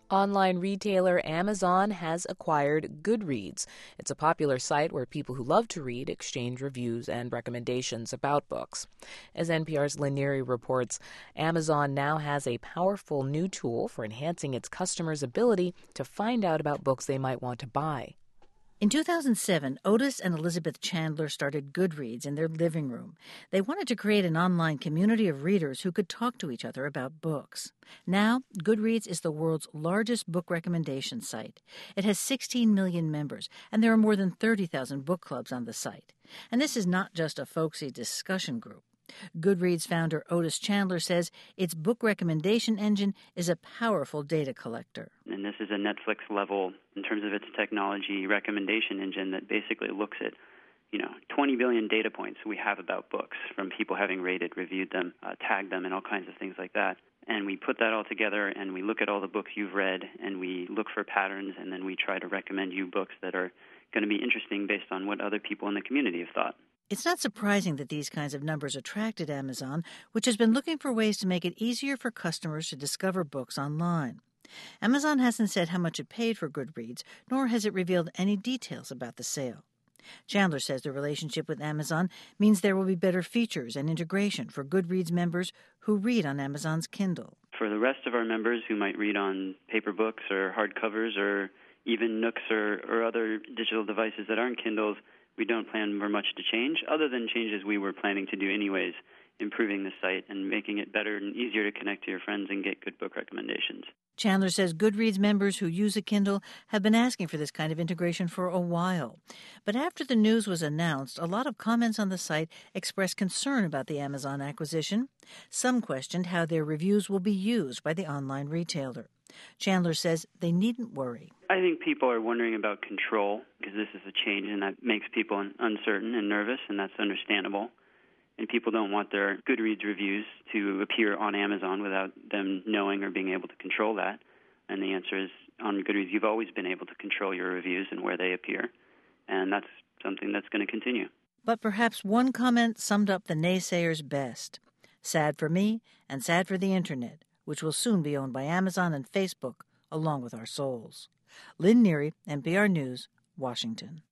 Online retailer Amazon has acquired Goodreads. It's a popular site where people who love to read exchange reviews and recommendations about books. As NPR's Lynn Neary reports, Amazon now has a powerful new tool for enhancing its customers' ability to find out about books they might want to buy. In 2007, Otis and Elizabeth Chandler started Goodreads in their living room. They wanted to create an online community of readers who could talk to each other about books. Now, Goodreads is the world's largest book recommendation site. It has 16 million members, and there are more than 30,000 book clubs on the site. And this is not just a folksy discussion group. Goodreads founder Otis Chandler says its book recommendation engine is a powerful data collector. And this is a Netflix level in terms of its technology recommendation engine that basically looks at 20 billion data points we have about books from people having rated, reviewed them, tagged them, and all kinds of things like that. And we put that all together and we look at all the books you've read and we look for patterns, and then we try to recommend you books that are going to be interesting based on what other people in the community have thought. It's not surprising that these kinds of numbers attracted Amazon, which has been looking for ways to make it easier for customers to discover books online. Amazon hasn't said how much it paid for Goodreads, nor has it revealed any details about the sale. Chandler says the relationship with Amazon means there will be better features and integration for Goodreads members who read on Amazon's Kindle. For the rest of our members who might read on paper books or hardcovers or even Nooks or other digital devices that aren't Kindles, we don't plan for much to change, other than changes we were planning to do anyways, improving the site and making it better and easier to connect to your friends and get good book recommendations. Chandler says Goodreads members who use a Kindle have been asking for this kind of integration for a while. But after the news was announced, a lot of comments on the site expressed concern about the Amazon acquisition. Some questioned how their reviews will be used by the online retailer. Chandler says they needn't worry. I think people are wondering about control because this is a change and that makes people uncertain and nervous, and that's understandable. And people don't want their Goodreads reviews to appear on Amazon without them knowing or being able to control that. And the answer is, on Goodreads, you've always been able to control your reviews and where they appear. And that's something that's going to continue. But perhaps one comment summed up the naysayers best. Sad for me and sad for the Internet, which will soon be owned by Amazon and Facebook, along with our souls. Lynn Neary, NPR News, Washington.